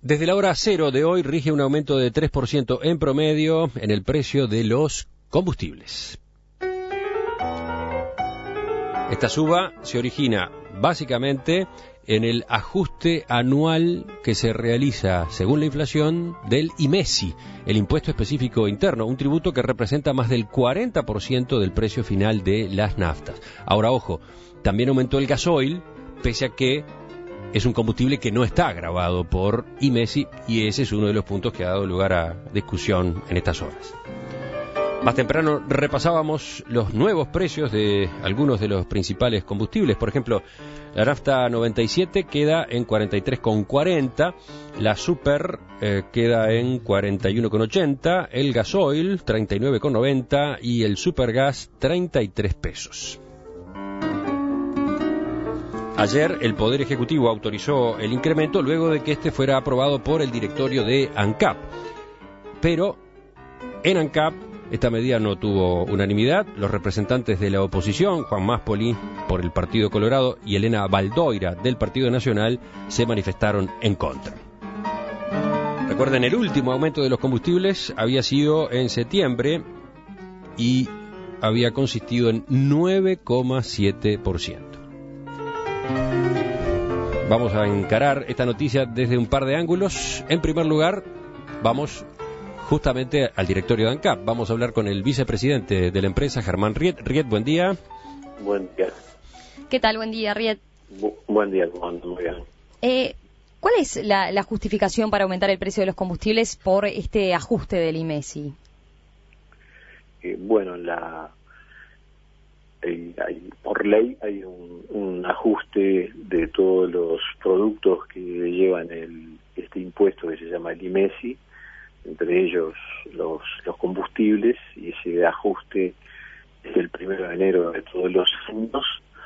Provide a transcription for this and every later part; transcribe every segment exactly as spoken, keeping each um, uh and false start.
Desde la hora cero de hoy rige un aumento de tres por ciento en promedio en el precio de los combustibles. Esta suba se origina básicamente en el ajuste anual que se realiza, según la inflación, del IMESI, el Impuesto Específico Interno, un tributo que representa más del cuarenta por ciento del precio final de las naftas. Ahora, ojo, también aumentó el gasoil, pese a que es un combustible que no está gravado por IMESI, y ese es uno de los puntos que ha dado lugar a discusión en estas horas. Más temprano repasábamos los nuevos precios de algunos de los principales combustibles. Por ejemplo, la nafta noventa y siete queda en cuarenta y tres con cuarenta, la super eh, queda en cuarenta y uno con ochenta, el gasoil treinta y nueve con noventa y el supergas treinta y tres pesos. Ayer el Poder Ejecutivo autorizó el incremento luego de que este fuera aprobado por el directorio de ANCAP. Pero en ANCAP esta medida no tuvo unanimidad. Los representantes de la oposición, Juan Máspoli por el Partido Colorado y Elena Baldoira del Partido Nacional, se manifestaron en contra. Recuerden, el último aumento de los combustibles había sido en septiembre y había consistido en nueve coma siete por ciento. Vamos a encarar esta noticia desde un par de ángulos. En primer lugar, vamos justamente al directorio de ANCAP. Vamos a hablar con el vicepresidente de la empresa, Germán Riet. Riet, buen día. Buen día. ¿Qué tal? Buen día, Riet. Bu buen día, Juan. Muy bien. Eh, ¿Cuál es la, la justificación para aumentar el precio de los combustibles por este ajuste del IMESI? Eh, bueno, la hay, hay, por ley hay un, un ajuste de todos los productos que llevan el, este impuesto que se llama el IMESI, entre ellos los, los combustibles, y ese ajuste es el primero de enero de todos los años,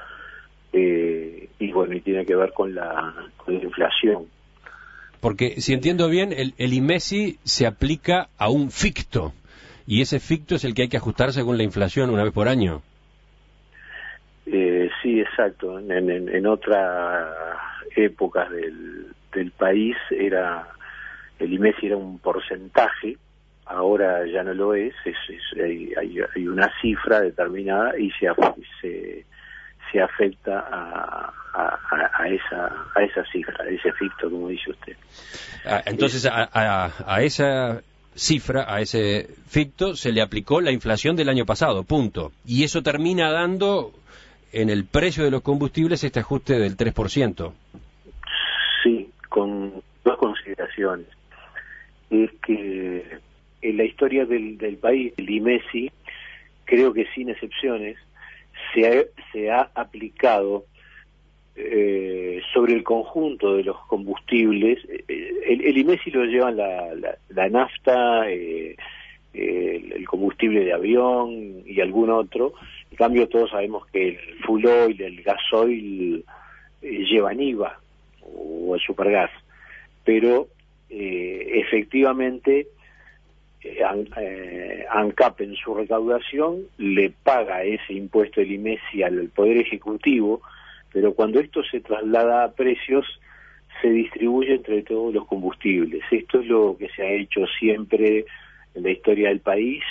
eh, y bueno, y tiene que ver con la, con la inflación. Porque, si entiendo bien, el, el IMESI se aplica a un ficto, y ese ficto es el que hay que ajustar según la inflación una vez por año. Eh, sí, exacto. En, en, en otras épocas del, del país era... el IMESI era un porcentaje, ahora ya no lo es, es, es hay, hay, hay una cifra determinada y se, se, se afecta a, a, a, esa, a esa cifra, a ese ficto, como dice usted. Ah, entonces, a, a, a esa cifra, a ese ficto, se le aplicó la inflación del año pasado, punto. Y eso termina dando en el precio de los combustibles este ajuste del tres por ciento. Sí, con dos consideraciones. Es que en la historia del, del país, el IMESI, creo que sin excepciones, se ha, se ha aplicado eh, sobre el conjunto de los combustibles. El, el IMESI lo llevan la, la, la nafta, eh, el, el combustible de avión y algún otro. En cambio, todos sabemos que el full oil, el gasoil, eh, llevan I V A o el supergas, pero Eh, efectivamente eh, An, eh, ANCAP en su recaudación le paga ese impuesto del IMESI al Poder Ejecutivo, pero cuando esto se traslada a precios se distribuye entre todos los combustibles. Esto es lo que se ha hecho siempre en la historia del país,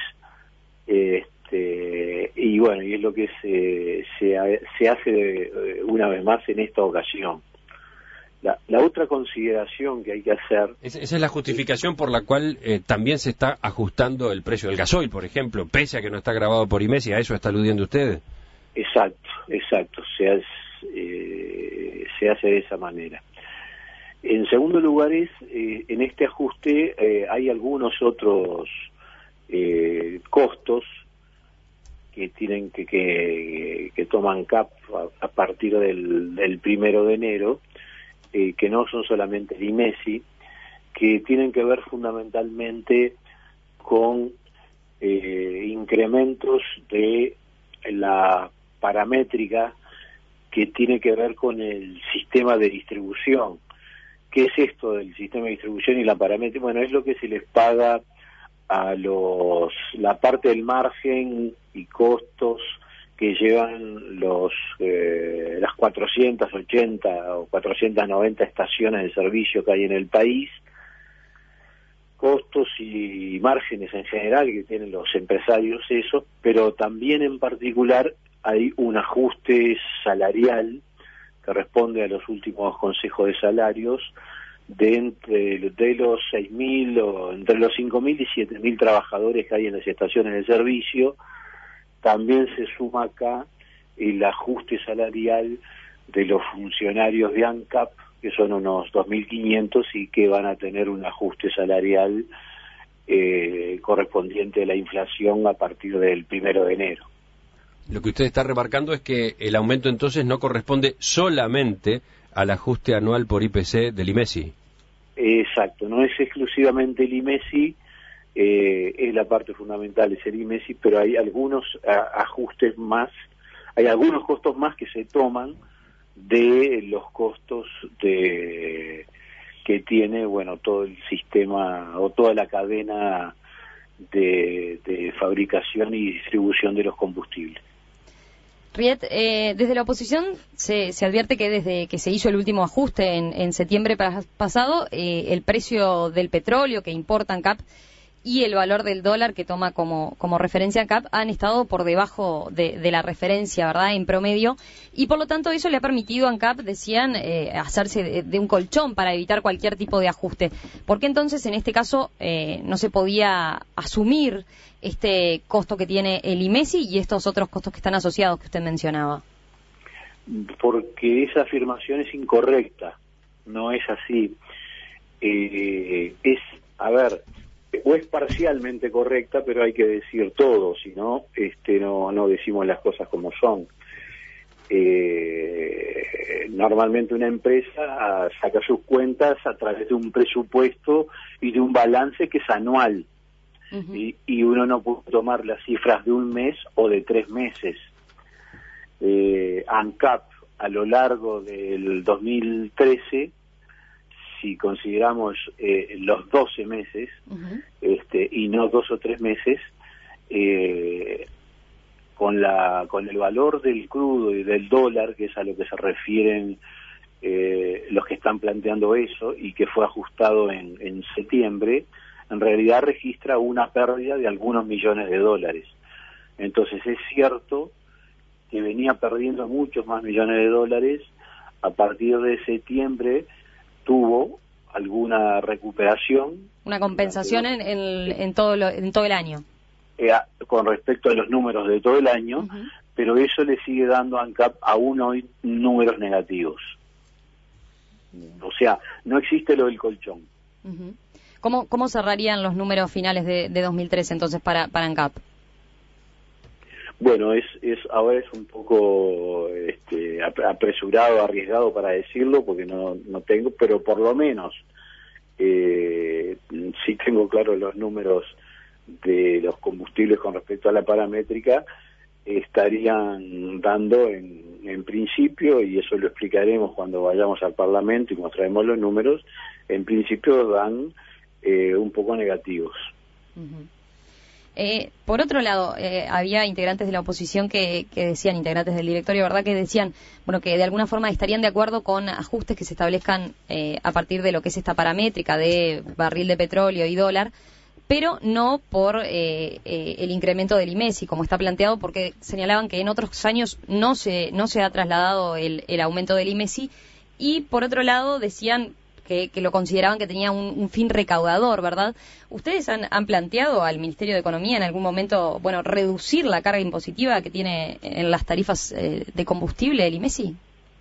este, y bueno, y es lo que se, se, se hace eh, una vez más en esta ocasión. La, la otra consideración que hay que hacer... Esa es la justificación por la cual eh, también se está ajustando el precio del gasoil, por ejemplo, pese a que no está grabado por IMESI. ¿A eso está aludiendo usted? Exacto, exacto. Se hace, eh, se hace de esa manera. En segundo lugar, es, eh, en este ajuste eh, hay algunos otros eh, costos que tienen que, que, que toman C A P a, a partir del, del primero de enero, Eh, que no son solamente el IMESI, que tienen que ver fundamentalmente con eh, incrementos de la paramétrica que tiene que ver con el sistema de distribución. ¿Qué es esto del sistema de distribución y la paramétrica? Bueno, es lo que se les paga a los la parte del margen y costos que llevan los eh, las cuatrocientas ochenta o cuatrocientas noventa estaciones de servicio que hay en el país, costos y márgenes en general que tienen los empresarios eso, pero también en particular hay un ajuste salarial que responde a los últimos consejos de salarios de entre de los seis mil o entre los cinco mil y siete mil trabajadores que hay en las estaciones de servicio. También se suma acá el ajuste salarial de los funcionarios de ANCAP, que son unos dos mil quinientos y que van a tener un ajuste salarial eh, correspondiente a la inflación a partir del primero de enero. Lo que usted está remarcando es que el aumento entonces no corresponde solamente al ajuste anual por I P C del IMESI. Exacto, no es exclusivamente el IMESI, eh, es la parte fundamental, es el IMESI, pero hay algunos a, ajustes más, hay algunos costos más que se toman de los costos de que tiene, bueno, todo el sistema o toda la cadena de, de fabricación y distribución de los combustibles. Riet, eh, desde la oposición se, se advierte que desde que se hizo el último ajuste en, en septiembre pasado, eh, el precio del petróleo que importa ANCAP y el valor del dólar que toma como, como referencia ANCAP han estado por debajo de, de la referencia, ¿verdad?, en promedio, y por lo tanto eso le ha permitido a ANCAP, decían, eh, hacerse de, de un colchón para evitar cualquier tipo de ajuste. ¿Por qué entonces en este caso eh, no se podía asumir este costo que tiene el IMESI y estos otros costos que están asociados que usted mencionaba? Porque esa afirmación es incorrecta, no es así. Eh, es, a ver, o es parcialmente correcta, pero hay que decir todo, si no, este, no, no decimos las cosas como son. Eh, normalmente una empresa saca sus cuentas a través de un presupuesto y de un balance que es anual. Uh-huh. y, y uno no puede tomar las cifras de un mes o de tres meses. Eh, ANCAP a lo largo del dos mil trece, si consideramos eh, los doce meses, uh-huh, este, y no dos o tres meses, eh, con la con el valor del crudo y del dólar, que es a lo que se refieren eh, los que están planteando eso, y que fue ajustado en, en septiembre, en realidad registra una pérdida de algunos millones de dólares. Entonces es cierto que venía perdiendo muchos más millones de dólares. A partir de septiembre tuvo alguna recuperación. Una compensación en, en, en, todo, lo, en todo el año. Eh, con respecto a los números de todo el año, uh-huh, pero eso le sigue dando a ANCAP aún hoy números negativos. Uh-huh. O sea, no existe lo del colchón. Uh-huh. ¿Cómo, ¿Cómo cerrarían los números finales de, de dos mil trece entonces para, para ANCAP? Bueno, es, es ahora es un poco este, apresurado, arriesgado para decirlo, porque no, no tengo, pero por lo menos eh, sí tengo claro los números de los combustibles con respecto a la paramétrica, estarían dando en, en principio, y eso lo explicaremos cuando vayamos al Parlamento y mostraremos los números, en principio dan eh, un poco negativos. Uh-huh. Eh, por otro lado, eh, había integrantes de la oposición que, que decían, integrantes del directorio, ¿verdad?, que decían, bueno, que de alguna forma estarían de acuerdo con ajustes que se establezcan eh, a partir de lo que es esta paramétrica de barril de petróleo y dólar, pero no por eh, eh, el incremento del IMESI, como está planteado, porque señalaban que en otros años no se no se ha trasladado el, el aumento del IMESI, y por otro lado decían que, que lo consideraban que tenía un, un fin recaudador, ¿verdad? ¿Ustedes han, han planteado al Ministerio de Economía en algún momento, bueno, reducir la carga impositiva que tiene en las tarifas eh, de combustible el IMESI?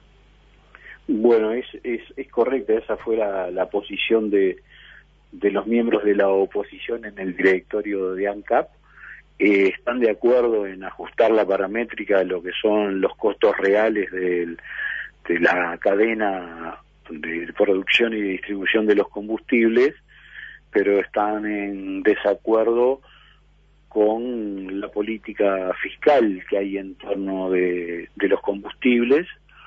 Bueno, es, es, es correcta, esa fue la, la posición de, de los miembros de la oposición en el directorio de ANCAP. Eh, están de acuerdo en ajustar la paramétrica a lo que son los costos reales del, de la cadena de producción y distribución de los combustibles, pero están en desacuerdo con la política fiscal que hay en torno de, de los combustibles.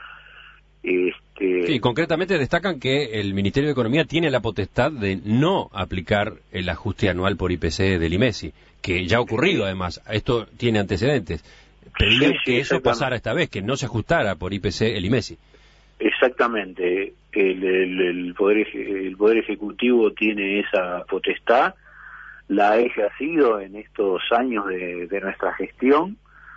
Este... Sí, concretamente destacan que el Ministerio de Economía tiene la potestad de no aplicar el ajuste anual por I P C del IMESI, que ya ha ocurrido además, esto tiene antecedentes. Pedían sí, sí, que eso pasara esta vez, que no se ajustara por I P C el IMESI. Exactamente. el, el, el, poder, el Poder Ejecutivo tiene esa potestad, la ha ejercido en estos años de, de nuestra gestión.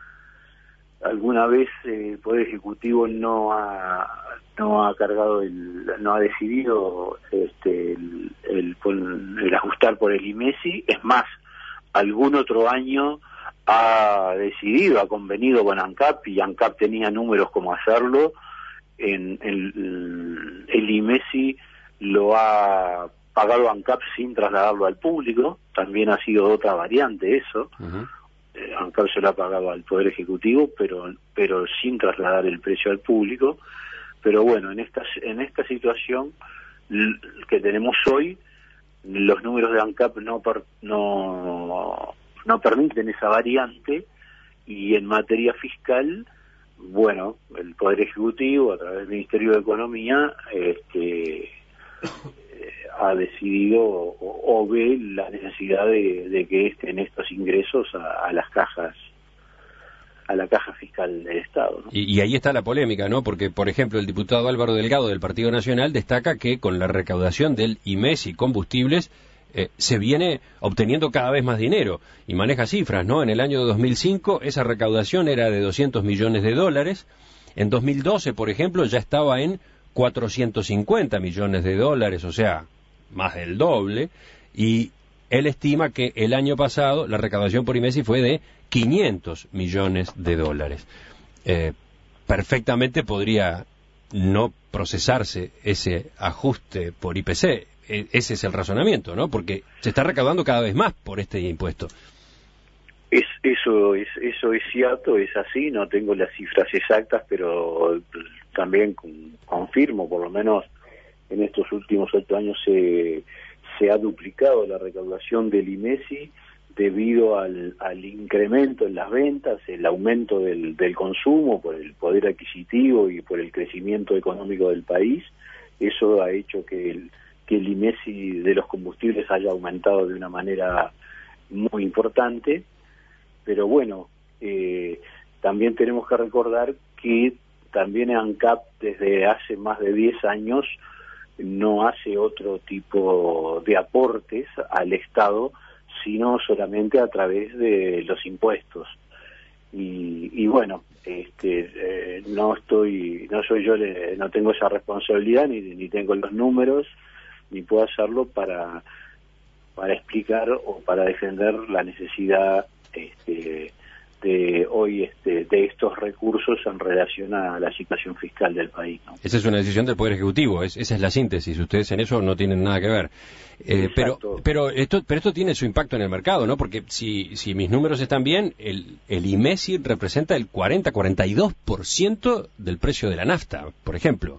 Alguna vez eh, el Poder Ejecutivo no ha no ha cargado el, no ha decidido este el, el, el ajustar por el IMESI, es más, algún otro año ha decidido, ha convenido con ANCAP, y ANCAP tenía números como hacerlo, en, en el, el IMESI lo ha pagado ANCAP sin trasladarlo al público, también ha sido otra variante eso. Uh-huh. eh, ANCAP se lo ha pagado al Poder Ejecutivo, pero pero sin trasladar el precio al público. Pero bueno, en esta, en esta situación que tenemos hoy, los números de ANCAP no, per, no, no permiten esa variante, y en materia fiscal, bueno, el Poder Ejecutivo, a través del Ministerio de Economía, este, eh, ha decidido o, o ve la necesidad de, de que estén estos ingresos a, a las cajas, a la caja fiscal del Estado, ¿no? Y, y ahí está la polémica, ¿no? Porque, por ejemplo, el diputado Álvaro Delgado del Partido Nacional destaca que con la recaudación del IMESI combustibles eh, se viene obteniendo cada vez más dinero, y maneja cifras, ¿no? En el año dos mil cinco esa recaudación era de doscientos millones de dólares, en dos mil doce, por ejemplo, ya estaba en cuatrocientos cincuenta millones de dólares, o sea, más del doble, y él estima que el año pasado la recaudación por IMESI fue de quinientos millones de dólares. Eh, perfectamente podría no procesarse ese ajuste por I P C. E- ese es el razonamiento, ¿no? Porque se está recaudando cada vez más por este impuesto. Es, eso es eso es cierto, es así, no tengo las cifras exactas, pero también confirmo, por lo menos en estos últimos ocho años se, se ha duplicado la recaudación del IMESI debido al, al incremento en las ventas, el aumento del, del consumo por el poder adquisitivo y por el crecimiento económico del país. Eso ha hecho que el, que el IMESI de los combustibles haya aumentado de una manera muy importante. Pero bueno, eh, también tenemos que recordar que también ANCAP desde hace más de diez años no hace otro tipo de aportes al Estado, sino solamente a través de los impuestos. Y, y bueno, este, eh, no estoy, no soy yo, no tengo esa responsabilidad, ni, ni tengo los números, ni puedo hacerlo para, para explicar o para defender la necesidad este, de hoy este, de estos recursos en relación a la situación fiscal del país, ¿no? Esa es una decisión del Poder Ejecutivo, es, esa es la síntesis. Ustedes en eso no tienen nada que ver. Eh, pero pero esto pero esto tiene su impacto en el mercado, ¿no? Porque si si mis números están bien, el, el IMESI representa el cuarenta, cuarenta y dos por ciento del precio de la nafta, por ejemplo.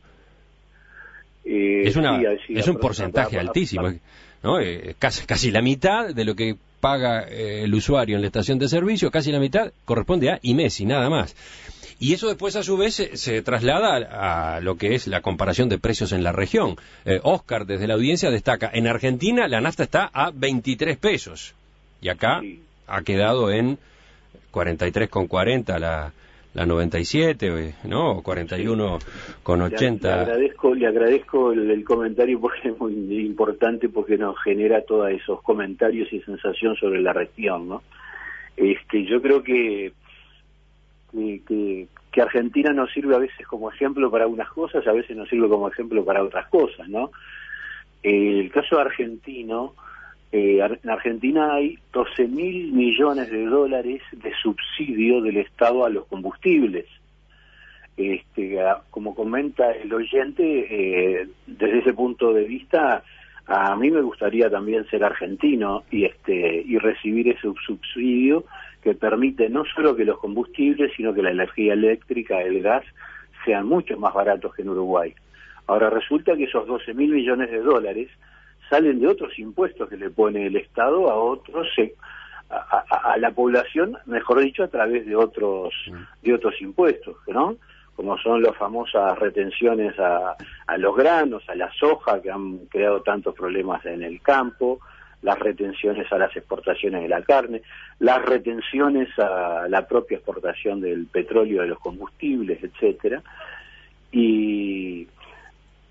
Eh, es una sí, sí, es un porcentaje altísimo, ¿no? Eh, casi, casi la mitad de lo que paga eh, el usuario en la estación de servicio, casi la mitad corresponde a IMESI, nada más. Y eso después, a su vez, se, se traslada a, a lo que es la comparación de precios en la región. Eh, Oscar, desde la audiencia, destaca, en Argentina la nafta está a veintitrés pesos, y acá sí ha quedado en cuarenta y tres con cuarenta la, la noventa y siete, ¿no? cuarenta y uno con ochenta. Le, le agradezco, le agradezco el, el comentario, porque es muy importante, porque nos genera todos esos comentarios y sensación sobre la región, ¿no? Este, yo creo que Que, que, que Argentina nos sirve a veces como ejemplo para unas cosas, a veces nos sirve como ejemplo para otras cosas, ¿no? Eh, el caso argentino, eh, en Argentina hay doce mil millones de dólares de subsidio del Estado a los combustibles. Este, a, como comenta el oyente, eh, desde ese punto de vista, a mí me gustaría también ser argentino y este y recibir ese subsidio que permite no solo que los combustibles, sino que la energía eléctrica, el gas, sean mucho más baratos que en Uruguay. Ahora resulta que esos doce mil millones de dólares salen de otros impuestos que le pone el Estado a otros, a, a, a la población, mejor dicho, a través de otros de otros impuestos, ¿no? Como son las famosas retenciones a, a los granos, a la soja, que han creado tantos problemas en el campo, las retenciones a las exportaciones de la carne, las retenciones a la propia exportación del petróleo, de los combustibles, etcétera. Y,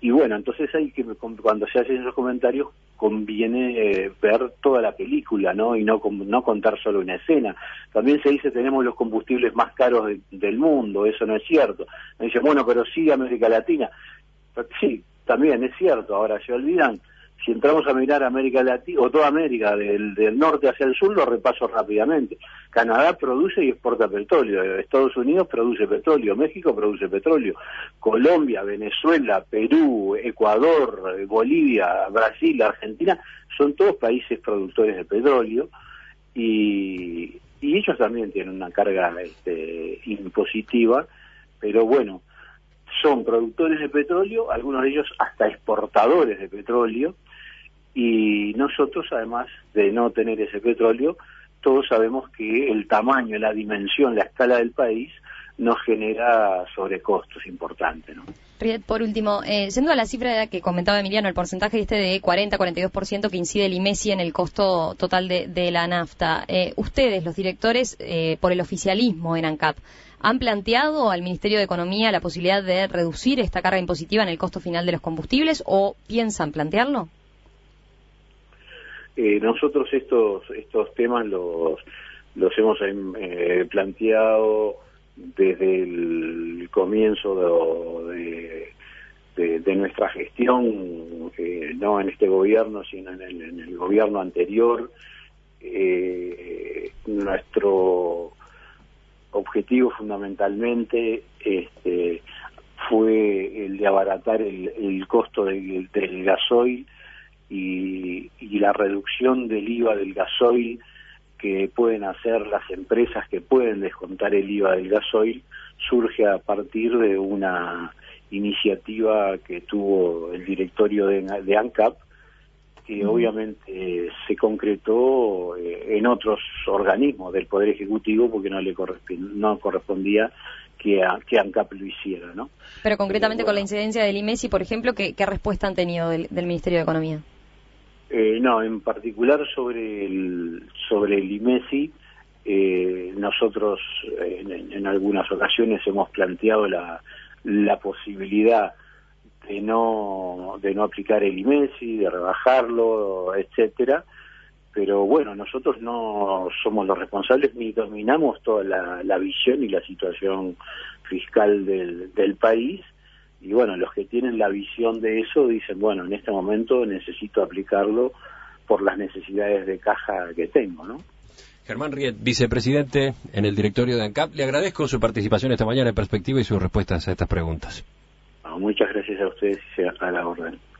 y bueno, entonces hay que, cuando se hacen esos comentarios, conviene eh, ver toda la película, ¿no? Y no, no contar solo una escena. También se dice tenemos los combustibles más caros de, del mundo, eso no es cierto. Me dicen, bueno, pero sí América Latina. Pero sí, también es cierto, ahora se olvidan. Si entramos a mirar América Latina, o toda América, del, del norte hacia el sur, lo repaso rápidamente. Canadá produce y exporta petróleo, Estados Unidos produce petróleo, México produce petróleo, Colombia, Venezuela, Perú, Ecuador, Bolivia, Brasil, Argentina, son todos países productores de petróleo, y, y ellos también tienen una carga este, impositiva, pero bueno, son productores de petróleo, algunos de ellos hasta exportadores de petróleo, y nosotros, además de no tener ese petróleo, todos sabemos que el tamaño, la dimensión, la escala del país nos genera sobrecostos importantes, ¿no? Riet, por último, eh, yendo a la cifra que comentaba Emiliano, el porcentaje este de cuarenta a cuarenta y dos por ciento que incide el IMESI en el costo total de, de la nafta, eh, ustedes, los directores, eh, por el oficialismo en ANCAP, ¿han planteado al Ministerio de Economía la posibilidad de reducir esta carga impositiva en el costo final de los combustibles o piensan plantearlo? Eh, nosotros estos estos temas los los hemos eh, planteado desde el comienzo de, de, de nuestra gestión, eh, no en este gobierno, sino en el, en el gobierno anterior. Eh, nuestro objetivo fundamentalmente este, fue el de abaratar el, el costo del, del gasoil y, y la reducción del I V A del gasoil que pueden hacer las empresas que pueden descontar el I V A del gasoil surge a partir de una iniciativa que tuvo el directorio de, de ANCAP, que mm. obviamente eh, se concretó eh, en otros organismos del Poder Ejecutivo porque no le correspondía, no correspondía que, a, que ANCAP lo hiciera, ¿no? Pero concretamente Pero, bueno, con la incidencia del IMESI, por ejemplo, ¿qué, qué respuesta han tenido del, del Ministerio de Economía? Eh, no, en particular sobre el sobre el IMESI, eh, nosotros eh, en, en algunas ocasiones hemos planteado la, la posibilidad de no de no aplicar el IMESI, de rebajarlo, etcétera, pero bueno, nosotros no somos los responsables ni dominamos toda la, la visión y la situación fiscal del, del país. Y bueno, los que tienen la visión de eso dicen, bueno, en este momento necesito aplicarlo por las necesidades de caja que tengo, ¿no? Germán Riet, vicepresidente en el directorio de ANCAP, le agradezco su participación esta mañana en Perspectiva y sus respuestas a estas preguntas. Bueno, muchas gracias a ustedes y a la orden.